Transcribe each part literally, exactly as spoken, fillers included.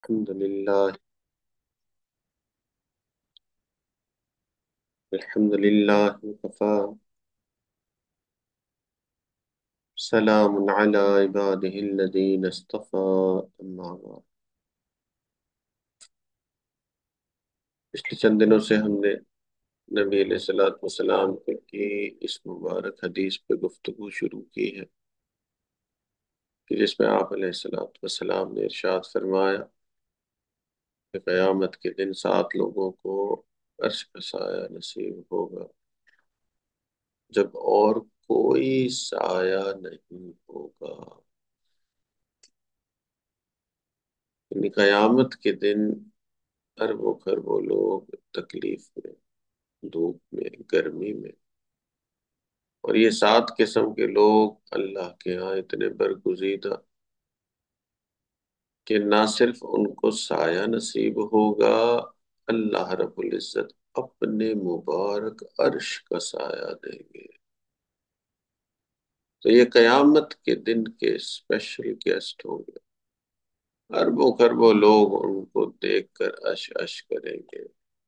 الحمد لله. الحمد لله وكفى. سلام على عباده الذين اصطفى. أما بعد. پچھلے چند دنوں سے ہم نے نبی علیہ الصلوۃ والسلام کی اس مبارک حدیث پہ گفتگو شروع کی ہے کہ جس میں آپ علیہ الصلوۃ والسلام نے ارشاد فرمایا کہ قیامت کے دن سات لوگوں کو عرش کا سایہ نصیب ہوگا جب اور کوئی سایہ نہیں ہوگا. یعنی قیامت کے دن اربوں خربوں لوگ تکلیف میں، دھوپ میں، گرمی میں، اور یہ سات قسم کے لوگ اللہ کے ہاں اتنے برگزیدہ کہ نہ صرف ان کو سایہ نصیب ہوگا، اللہ رب العزت اپنے مبارک عرش کا سایہ دیں گے. تو یہ قیامت کے دن کے اسپیشل گیسٹ ہوں گے. اربوں خربوں لوگ ان کو دیکھ کر اش اش کریں گے،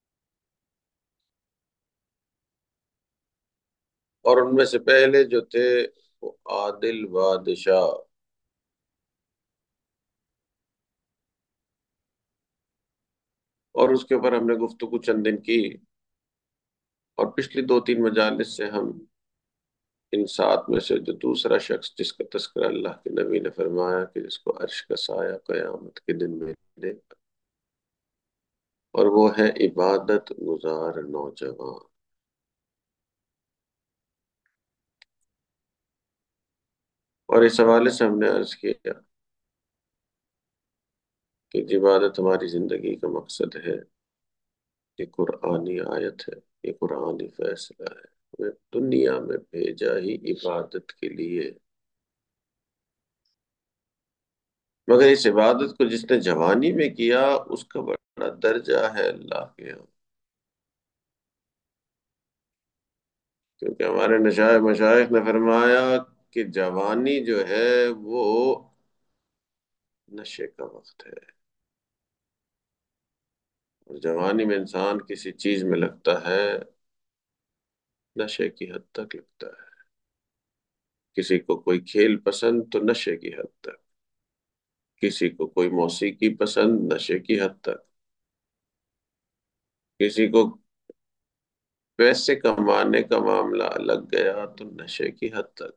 اور ان میں سے پہلے جو تھے وہ عادل بادشاہ. اور اس کے اوپر ہم نے گفتگو چند دن کی، اور پچھلی دو تین مجالس سے ہم ان سات میں سے جو دوسرا شخص جس کا تذکرہ اللہ کے نبی نے فرمایا کہ جس کو عرش کا سایہ قیامت کے دن میں ملے گا، اور وہ ہے عبادت گزار نوجوان. اور اس حوالے سے ہم نے عرض کیا کہ عبادت ہماری زندگی کا مقصد ہے. یہ قرآنی آیت ہے، یہ قرآنی فیصلہ ہے. ہمیں دنیا میں بھیجا ہی عبادت کے لیے، مگر اس عبادت کو جس نے جوانی میں کیا اس کا بڑا درجہ ہے اللہ کے یہاں. کیونکہ ہمارے نشائے مشائخ نے فرمایا کہ جوانی جو ہے وہ نشے کا وقت ہے، اور جوانی میں انسان کسی چیز میں لگتا ہے نشے کی حد تک لگتا ہے. کسی کو کوئی کھیل پسند تو نشے کی حد تک، کسی کو کوئی موسیقی پسند نشے کی حد تک، کسی کو پیسے کمانے کا معاملہ لگ گیا تو نشے کی حد تک.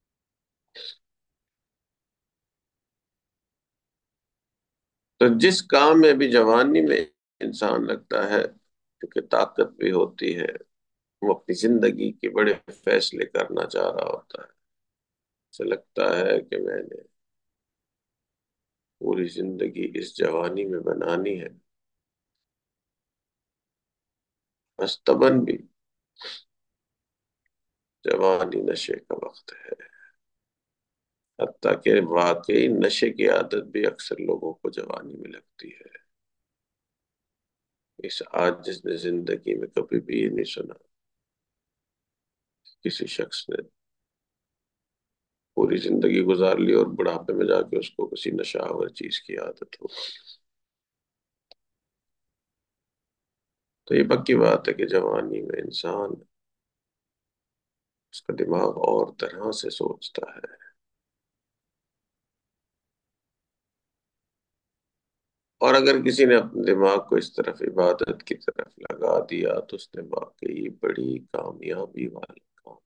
تو جس کام میں بھی جوانی میں انسان لگتا ہے، کیونکہ طاقت بھی ہوتی ہے، وہ اپنی زندگی کے بڑے فیصلے کرنا چاہ رہا ہوتا ہے. اسے لگتا ہے کہ میں نے پوری زندگی اس جوانی میں بنانی ہے. مستبن بھی جوانی نشے کا وقت ہے، حتیٰ کہ واقعی نشے کی عادت بھی اکثر لوگوں کو جوانی میں لگتی ہے. اس آج جس نے زندگی میں کبھی بھی یہ نہیں سنا کسی شخص نے پوری زندگی گزار لی اور بڑھاپے میں جا کے اس کو کسی نشہ چیز کی عادت ہو. تو یہ پکی بات ہے کہ جوانی میں انسان، اس کا دماغ اور طرح سے سوچتا ہے. اور اگر کسی نے اپنے دماغ کو اس طرف عبادت کی طرف لگا دیا تو اس نے واقعی بڑی کامیابی والا کام.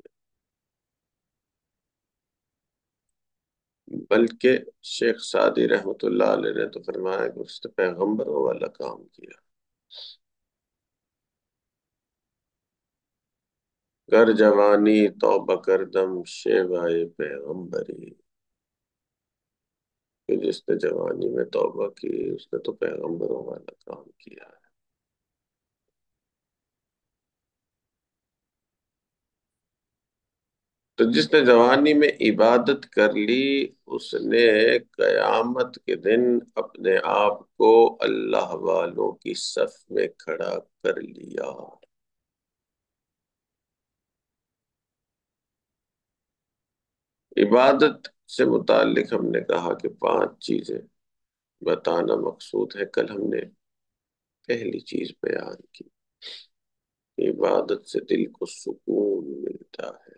بلکہ شیخ سعدی رحمۃ اللہ علیہ نے تو فرمایا کہ اس نے پیغمبروں والا کام کیا. گر جوانی توبہ کردم شیوائے پیغمبری، کہ جس نے جوانی میں توبہ کی اس نے تو پیغمبروں والا کام کیا ہے. تو جس نے جوانی میں عبادت کر لی اس نے قیامت کے دن اپنے آپ کو اللہ والوں کی صف میں کھڑا کر لیا. عبادت سے متعلق ہم نے کہا کہ پانچ چیزیں بتانا مقصود ہے، کل ہم نے پہلی چیز بیان کی، عبادت سے دل کو سکون ملتا ہے۔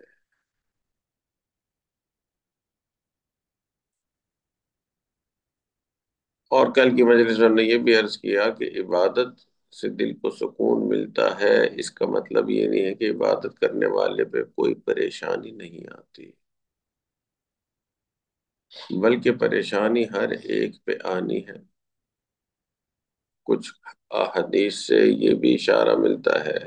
اور کل کی مجلس میں ہم نے یہ بھی عرض کیا کہ عبادت سے دل کو سکون ملتا ہے، اس کا مطلب یہ نہیں ہے کہ عبادت کرنے والے پہ کوئی پریشانی نہیں آتی، بلکہ پریشانی ہر ایک پہ آنی ہے۔ کچھ احادیث سے یہ بھی اشارہ ملتا ہے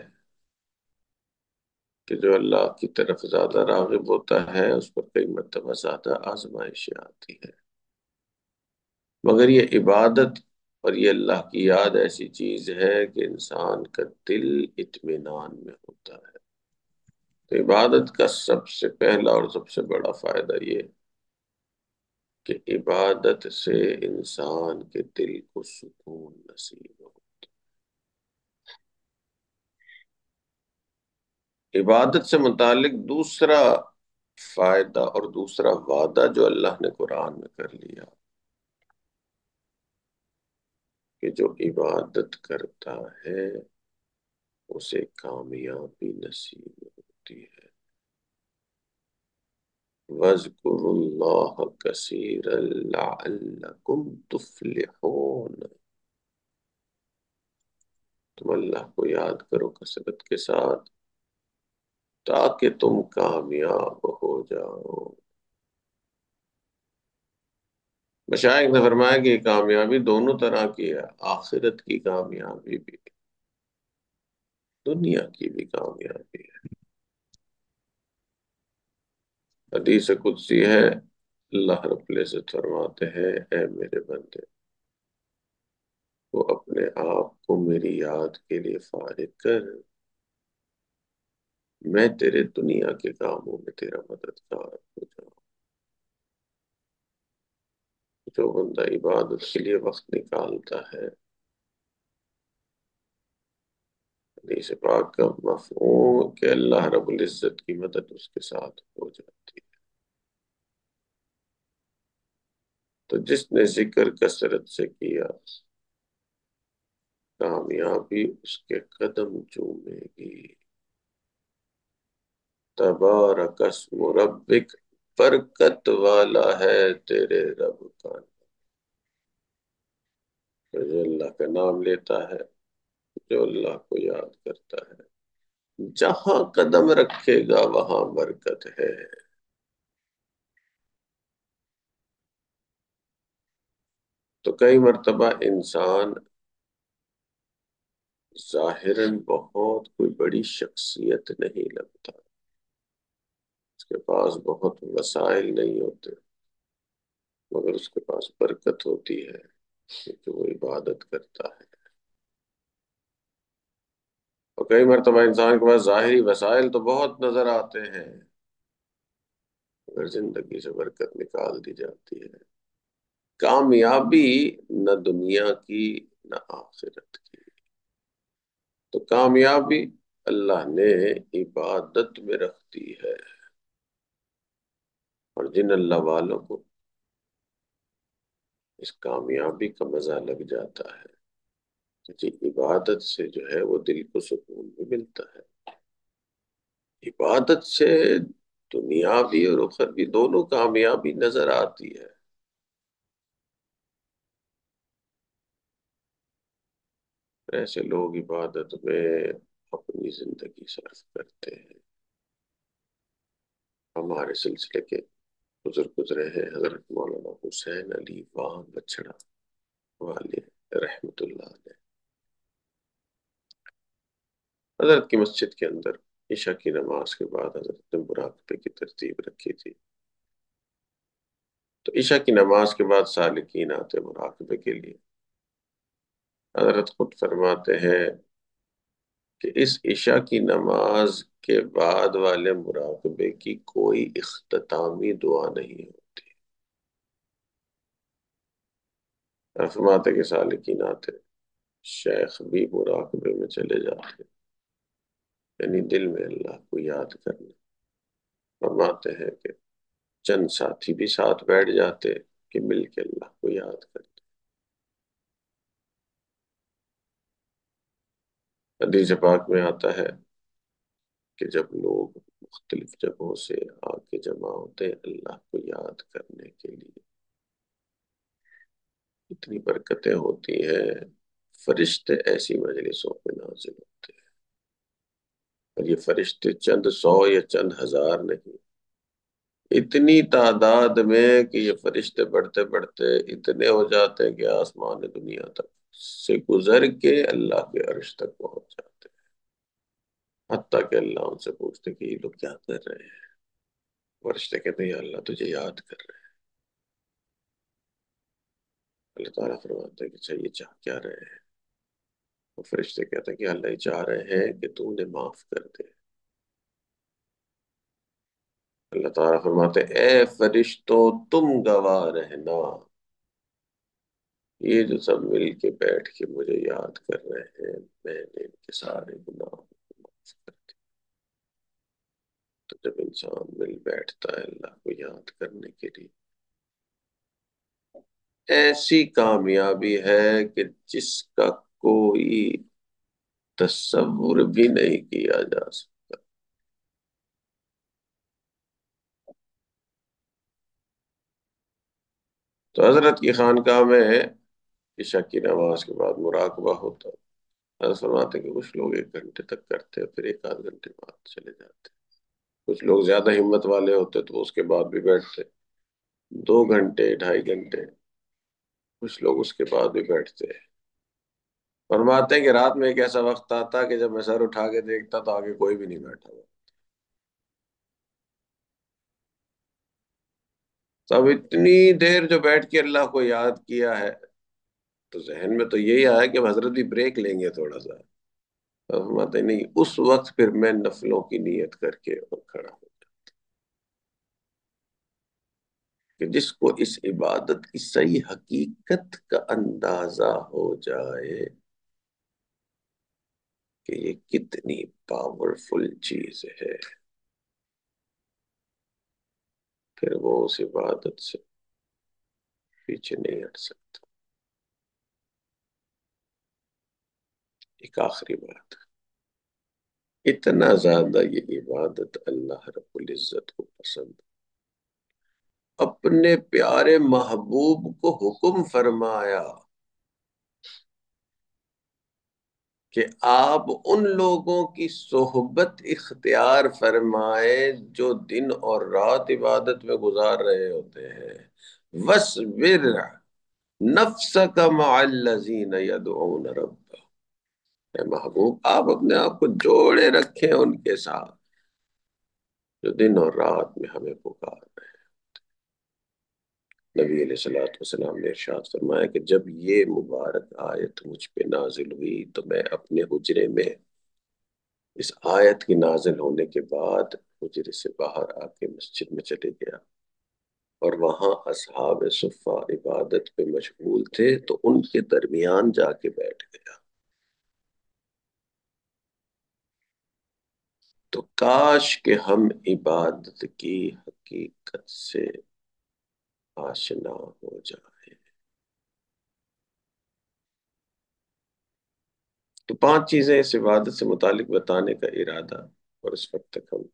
کہ جو اللہ کی طرف زیادہ راغب ہوتا ہے اس پر کئی مرتبہ زیادہ آزمائشیں آتی ہیں، مگر یہ عبادت اور یہ اللہ کی یاد ایسی چیز ہے کہ انسان کا دل اطمینان میں ہوتا ہے۔ تو عبادت کا سب سے پہلا اور سب سے بڑا فائدہ یہ کہ عبادت سے انسان کے دل کو سکون نصیب ہو۔ عبادت سے متعلق دوسرا فائدہ اور دوسرا وعدہ جو اللہ نے قرآن میں کر لیا کہ جو عبادت کرتا ہے اسے کامیابی نصیب ہوتی ہے۔ وَاذْكُرُوا اللَّهَ كَثِيرًا لَعَلَّكُمْ تُفْلِحُونَ، تم اللہ کو یاد کرو کثرت کے ساتھ تاکہ تم کامیاب ہو جاؤ۔ مشائخ نے فرمایا کہ یہ کامیابی دونوں طرح کی ہے، آخرت کی کامیابی بھی، دنیا کی بھی کامیابی ہے۔ حدیث قدسی ہے، اللہ رب العزت فرماتے ہیں اے میرے بندے، وہ اپنے آپ کو میری یاد کے لیے فارغ کر، میں تیرے دنیا کے کاموں میں تیرا مددگار ہو جاؤں۔ جو بندہ عبادت کے لیے وقت نکالتا ہے، حدیث پاک کا مفہوم کہ اللہ رب العزت کی مدد اس کے ساتھ ہو جاتی ہے۔ تو جس نے ذکر کثرت سے کیا کامیابی اس کے قدم چومے گی۔ تبارک اسم ربک، برکت والا ہے تیرے رب کا نام۔ جو اللہ کا نام لیتا ہے، جو اللہ کو یاد کرتا ہے، جہاں قدم رکھے گا وہاں برکت ہے۔ تو کئی مرتبہ انسان ظاہراً بہت کوئی بڑی شخصیت نہیں لگتا، اس کے پاس بہت وسائل نہیں ہوتے، مگر اس کے پاس برکت ہوتی ہے کیونکہ وہ عبادت کرتا ہے۔ اور کئی مرتبہ انسان کے پاس ظاہری وسائل تو بہت نظر آتے ہیں مگر زندگی سے برکت نکال دی جاتی ہے۔ کامیابی نہ دنیا کی نہ آخرت کی، تو کامیابی اللہ نے عبادت میں رکھ دی ہے، اور جن اللہ والوں کو اس کامیابی کا مزہ لگ جاتا ہے، جی عبادت سے جو ہے وہ دل کو سکون بھی ملتا ہے۔ عبادت سے دنیا بھی اور اخروی دونوں کامیابی نظر آتی ہے۔ ایسے لوگ عبادت میں اپنی زندگی صرف کرتے ہیں۔ ہمارے سلسلے کے بزرگ گزرے ہیں حضرت مولانا حسین علی وان بچڑا والے رحمت اللہ علیہ، حضرت کی مسجد کے اندر عشاء کی نماز کے بعد حضرت نے مراقبے کی ترتیب رکھی تھی۔ تو عشاء کی نماز کے بعد سالکین آتے مراقبے کے لیے، حضرت خود فرماتے ہیں کہ اس عشاء کی نماز کے بعد والے مراقبے کی کوئی اختتامی دعا نہیں ہوتی۔ فرماتے کہ سالکین آتے، شیخ بھی مراقبے میں چلے جاتے، یعنی دل میں اللہ کو یاد کرنا۔ فرماتے ہیں کہ چند ساتھی بھی ساتھ بیٹھ جاتے کہ مل کے اللہ کو یاد کرتے۔ حدیث پاک میں آتا ہے کہ جب لوگ مختلف جگہوں سے آ کے جمع ہوتے ہیں اللہ کو یاد کرنے کے لیے، اتنی برکتیں ہوتی ہیں، فرشتے ایسی مجلسوں پہ نازل ہوتے ہیں، اور یہ فرشتے چند سو یا چند ہزار نہیں، اتنی تعداد میں کہ یہ فرشتے بڑھتے بڑھتے اتنے ہو جاتے ہیں کہ آسمان دنیا تک سے گزر کے اللہ کے عرش تک پہنچ جاتے ہیں، حتیٰ کہ اللہ ان سے پوچھتے کہ یہ لوگ کیا کر رہے ہیں؟ فرشتے کہتے ہیں یا اللہ تجھے یاد کر رہے ہیں۔ اللہ تعالیٰ فرماتے ہیں کہ اچھا یہ چاہ کیا رہے ہیں؟ وہ فرشتے کہتے ہیں کہ اللہ یہ چاہ رہے ہیں کہ تو انہیں معاف کر دے۔ اللہ تعالیٰ فرماتے ہیں اے فرشتوں تم گواہ رہنا، یہ جو سب مل کے بیٹھ کے مجھے یاد کر رہے ہیں میں نے ان کے سارے گناہوں کو معاف کر دیا۔ تو جب انسان مل بیٹھتا ہے اللہ کو یاد کرنے کے لیے، ایسی کامیابی ہے کہ جس کا کوئی تصور بھی نہیں کیا جا سکتا۔ تو حضرت کی خانقاہ میں عشاء کی نماز کے بعد مراقبہ ہوتا، حضرت فرماتے ہیں کہ کچھ لوگ ایک گھنٹے تک کرتے پھر ایک آدھ گھنٹے بعد چلے جاتے، کچھ لوگ زیادہ ہمت والے ہوتے تو اس کے بعد بھی بیٹھتے دو گھنٹے ڈھائی گھنٹے، کچھ لوگ اس کے بعد بھی بیٹھتے ہیں۔ فرماتے ہیں کہ رات میں ایک ایسا وقت آتا کہ جب میں سر اٹھا کے دیکھتا تو آگے کوئی بھی نہیں بیٹھا ہوا، تب اتنی دیر جو بیٹھ کے اللہ کو یاد کیا ہے تو ذہن میں تو یہی آیا کہ ہم حضرت بھی بریک لیں گے تھوڑا سا۔ فرماتے ہیں نہیں، اس وقت پھر میں نفلوں کی نیت کر کے اور کھڑا ہوں کہ جس کو اس عبادت کی صحیح حقیقت کا اندازہ ہو جائے کہ یہ کتنی پاورفل چیز ہے، پھر وہ اس عبادت سے پیچھے نہیں ہٹ سکتا۔ ایک آخری بات، اتنا زیادہ یہ عبادت اللہ رب العزت کو پسند، اپنے پیارے محبوب کو حکم فرمایا کہ آپ ان لوگوں کی صحبت اختیار فرمائے جو دن اور رات عبادت میں گزار رہے ہوتے ہیں، وَاصْبِرْ نَفْسَكَ مَعَ الَّذِينَ يَدْعُونَ رَبَّهُمْ۔ اے محبوب آپ اپنے آپ کو جوڑے رکھیں ان کے ساتھ جو دن اور رات میں ہمیں پکار رہے ہیں۔ نبی علیہ الصلوۃ والسلام نے ارشاد فرمایا کہ جب یہ مبارک آیت مجھ پہ نازل ہوئی تو میں اپنے حجرے میں اس آیت کی نازل ہونے کے بعد حجرے سے باہر آ کے مسجد میں چلے گیا، اور وہاں اصحاب صفہ عبادت پہ مشغول تھے تو ان کے درمیان جا کے بیٹھ گیا۔ تو کاش کہ ہم عبادت کی حقیقت سے آشنا ہو جائے۔ تو پانچ چیزیں اس عبادت سے متعلق بتانے کا ارادہ، اور اس وقت تک ہم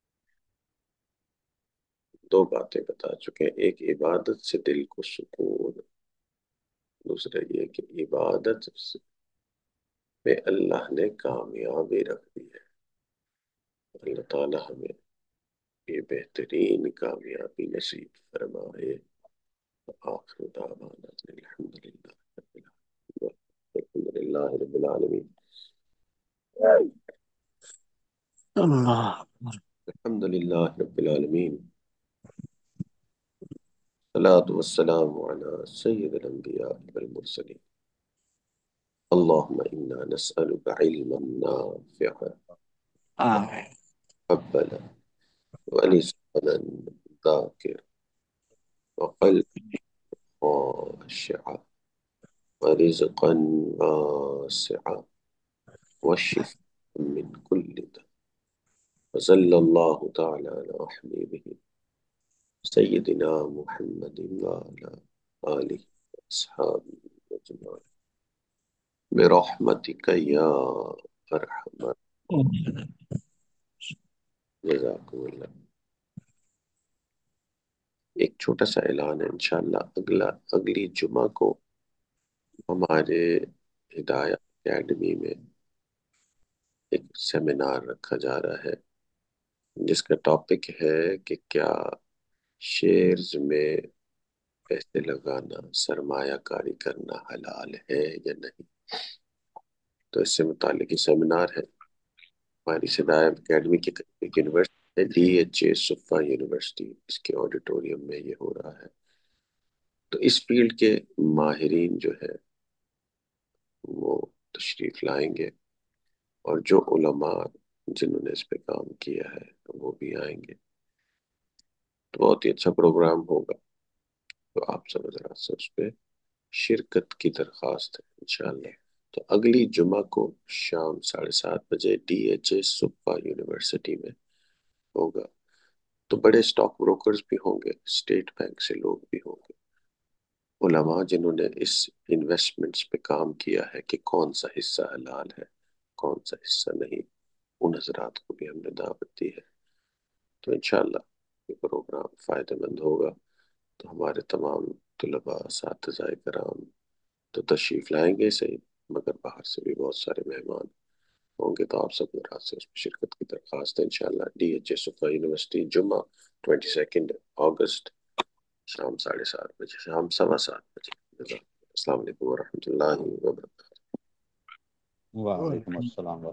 دو باتیں بتا چکے ہیں، ایک عبادت سے دل کو سکون، دوسرا یہ کہ عبادت میں اللہ نے کامیابی رکھ دی ہے۔ اللہ تعالی ہمیں یہ بہترین کامیابی نصیب فرمائے۔ آخر دعوانا الحمد للہ رب العالمین، الحمد للہ رب العالمین، اللہ الحمد للہ رب العالمین، الصلاة والسلام على سید الانبیاء والمرسلین، اللهم انا نسألك علما نافعا آمین مقبلا ولسانا ذاکرا وقلبا خاشعا ورزقا واسعا والشفاء من كل داء، وصلى الله تعالى على حبيبه سيدنا محمد وعلى آله وأصحابه أجمعين برحمتك يا ارحم جزاکم اللہ۔ ایک چھوٹا سا اعلان ہے، انشاءاللہ اگلا اگلی جمعہ کو ہمارے ہدایہ اکیڈمی میں ایک سیمینار رکھا جا رہا ہے، جس کا ٹاپک ہے کہ کیا شیئرز میں پیسے لگانا، سرمایہ کاری کرنا حلال ہے یا نہیں۔ تو اس سے متعلق یہ سیمینار ہے ہماری ہدایہ اکیڈمی کی ایک یونیورسٹی ہے، ڈی ایچ اے صفا یونیورسٹی، اس کے آڈیٹوریم میں یہ ہو رہا ہے۔ تو اس فیلڈ کے ماہرین جو ہے وہ تشریف لائیں گے، اور جو علماء جنہوں نے اس پہ کام کیا ہے وہ بھی آئیں گے۔ تو بہت ہی اچھا پروگرام ہوگا، تو آپ سب حضرات سے اس پہ شرکت کی درخواست ہے انشاءاللہ۔ تو اگلی جمعہ کو شام ساڑھے سات بجے ڈی ایچ اے صفا یونیورسٹی میں ہوگا۔ تو بڑے اسٹاک بروکرز بھی ہوں گے، اسٹیٹ بینک سے لوگ بھی ہوں گے، علماء جنہوں نے اس انویسٹمنٹس پہ کام کیا ہے کہ کون سا حصہ حلال ہے، کون سا حصہ نہیں، ان حضرات کو بھی ہم نے دعوت دی ہے۔ تو انشاءاللہ یہ پروگرام فائدہ مند ہوگا۔ تو ہمارے تمام طلباء، اساتذہ کرام تو تشریف لائیں گے صحیح، مگر باہر سے بھی بہت سارے مہمان ہوں گے، تو آپ سب حضرات سے اس میں شرکت کی درخواست ہے انشاءاللہ۔ ڈی ایچ اے صفا یونیورسٹی جمعہ ٹوئنٹی سیکنڈ اگست، شام ساڑھے سات بجے، شام سوا سات بجے۔ السلام علیکم ورحمۃ اللہ وبرکاتہ۔ وعلیکم السلام۔